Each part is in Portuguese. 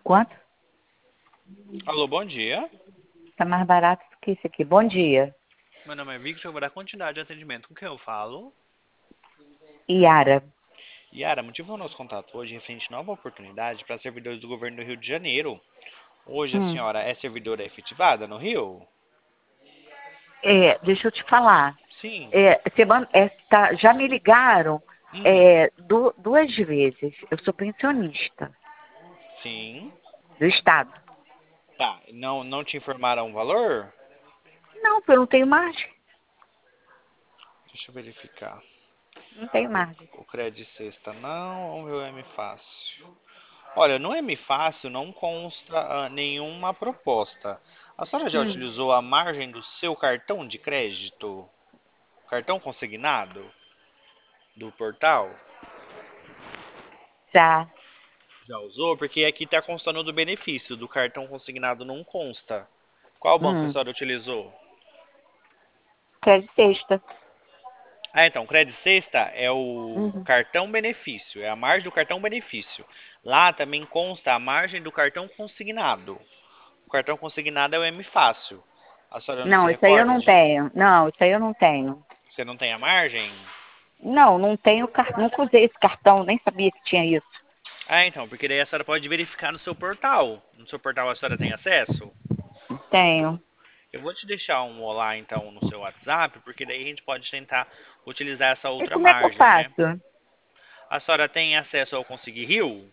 Quanto? Alô, bom dia. Tá mais barato do que isso aqui. Bom dia. Meu nome é Victor, eu vou dar continuidade de atendimento. Com quem eu falo? Yara. Yara, motivo do nosso contato hoje em frente a nova oportunidade para servidores do governo do Rio de Janeiro. Hoje a Hum. senhora é servidora efetivada no Rio? Deixa eu te falar. Sim. Já me ligaram Uhum. duas vezes. Eu sou pensionista Sim. do Estado. Tá. Não te informaram o valor? Não, eu não tenho margem. Deixa eu verificar. Não tenho margem. O crédito sexta não, vamos ver o M fácil. Olha, no M fácil não consta nenhuma proposta. A senhora já Hum. utilizou a margem do seu cartão de crédito? Cartão consignado do portal? Já. Já usou? Porque aqui está constando do benefício, do cartão consignado não consta. Qual banco a Hum. senhora utilizou? Crédito sexta. Ah, então, Credit Sexta é o Uhum. cartão benefício, é a margem do cartão benefício. Lá também consta a margem do cartão consignado. O cartão consignado é o M Fácil. A senhora não se Não, isso aí eu recorda não de... tenho. Não, isso aí eu não tenho. Você não tem a margem? Não, não tenho cartão. Nunca usei esse cartão, nem sabia que tinha isso. Ah, então, porque daí a senhora pode verificar no seu portal. No seu portal a senhora tem acesso? Tenho. Eu vou te deixar um olá então no seu WhatsApp, porque daí a gente pode tentar utilizar essa E outra como é que eu margem, né? faço? A senhora tem acesso ao Conseguir Rio?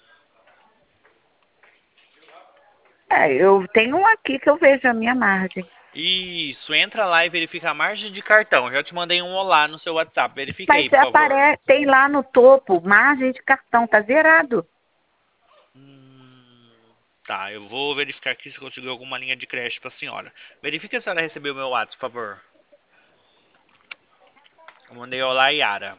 Eu tenho um aqui que eu vejo a minha margem. Isso, entra lá e verifica a margem de cartão. Já te mandei um olá no seu WhatsApp. Verifica Mas aí, por favor. tem lá no topo, margem de cartão, tá zerado. Hum, tá, eu vou verificar aqui se conseguiu alguma linha de crédito para a senhora. Verifica se a senhora recebeu o meu WhatsApp, por favor. Eu mandei olá, Yara.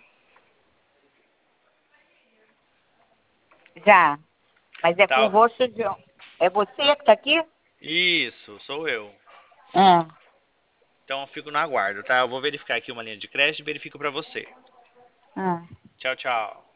Já. Mas é com o Tá? rosto de. É você que tá aqui? Isso, sou eu. Ah, Então eu fico no aguardo, tá? Eu vou verificar aqui uma linha de crédito e verifico para você. ah. Tchau, tchau.